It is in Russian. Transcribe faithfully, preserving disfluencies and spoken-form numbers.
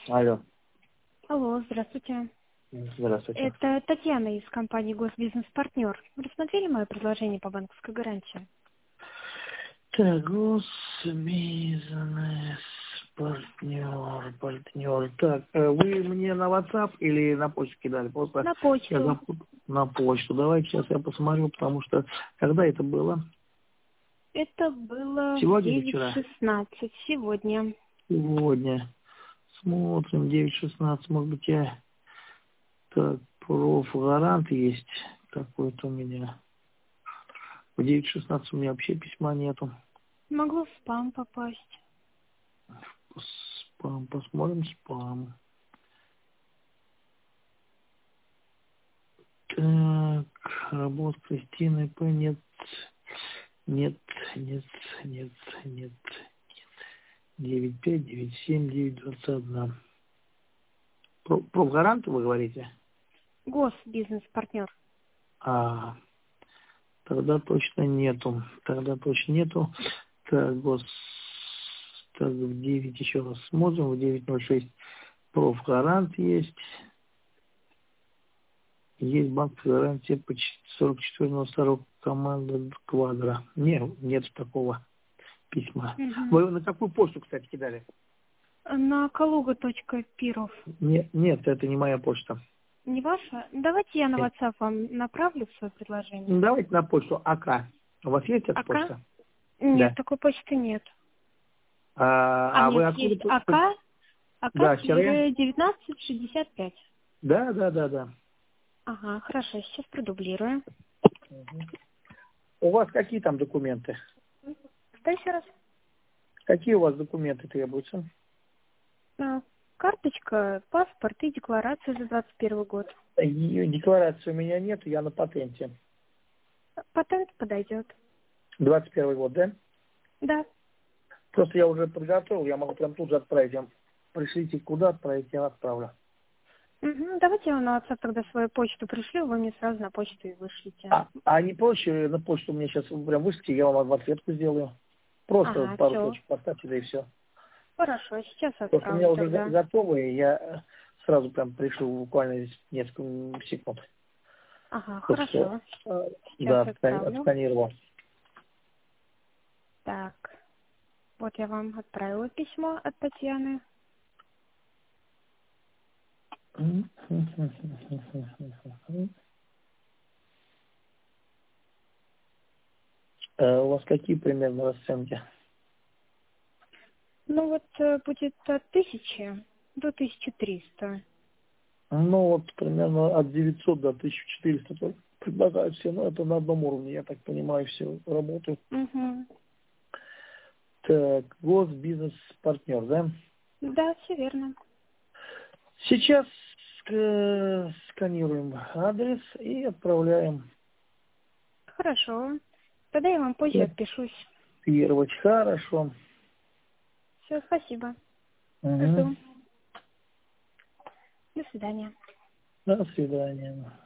Алло. Алло, здравствуйте. Здравствуйте. Это Татьяна из компании «Госбизнес-партнер». Вы рассмотрели мое предложение по банковской гарантии? Так, госбизнес, партнер, партнер. Так, э, вы мне на WhatsApp или на почту кидали? Просто На я почту. запут- на почту. Давайте сейчас я посмотрю, потому что когда это было? Это было в Сегодня или девять вчера? шестнадцать сегодня. Сегодня. Смотрим, девять шестнадцать, может быть, я... Так, профгарант есть. Какой-то у меня. В девять шестнадцать у меня вообще письма нету. Могло в спам попасть. Спам, посмотрим спам. Так, работа Кристины П. Нет, нет, нет, нет, нет. девять пять, девять семь, девять двадцать один. Про, про гаранта вы говорите? Госбизнес-партнер. А, тогда точно нету. Тогда точно нету. Так, гос... Так, в девять еще раз смотрим. В девять ноль шесть профгарант есть. Есть банковская гарантия по сорок четыре новenta второй команда Квадро. Нет, нет такого письма. Мгм. Вы на какую почту, кстати, кидали? На калуга.пиров. Нет, нет, это не моя почта. Не ваша? Давайте я на Нет. WhatsApp вам направлю свое предложение. Ну, давайте на почту АК. У вас есть эта АК? почта? Нет, Да. такой почты нет. А, А, а вы нет, откуда? есть п- п- АК, Да, Сире? АК-девятнадцать шестьдесят пять. Да, да, да, да. Ага, хорошо, сейчас продублирую. У вас какие там документы? Что еще раз? Какие у вас документы требуются? А, Карточка, паспорт и декларация за двадцать первый год. Ее декларации у меня нет, я на патенте. Патент подойдет. двадцать первый год, да? Да. Просто я уже подготовил, я могу прям тут же отправить. Я- Пришлите, куда отправить, я отправлю. Мгм. Давайте я вам на WhatsApp тогда свою почту пришлю, вы мне сразу на почту и вышлите. А, а не проще на почту мне сейчас прям вышлите, я вам в ответку сделаю. Просто Ага, пару все. точек поставьте, да и все. Хорошо, сейчас Просто у меня отправлю уже го- тогда. готовые, я э, сразу прям пришлю буквально здесь несколько секунд. Ага, Только что, хорошо. э, Сейчас да, отскани- отправлю. отсканировал. Так, вот я вам отправила письмо от Татьяны. Э, У вас какие примерно расценки? Ну вот э, будет от тысячи до тысячи триста. Ну, вот примерно от девятисот до тысячи четырёхсот предлагают все, но это на одном уровне, я так понимаю, все работают. Угу. Так, госбизнес-партнер, да? Да, все верно. Сейчас э, сканируем адрес и отправляем. Хорошо. Тогда я вам позже отпишусь. Копировать. Хорошо. Все, спасибо. Угу. Жду. До свидания. До свидания.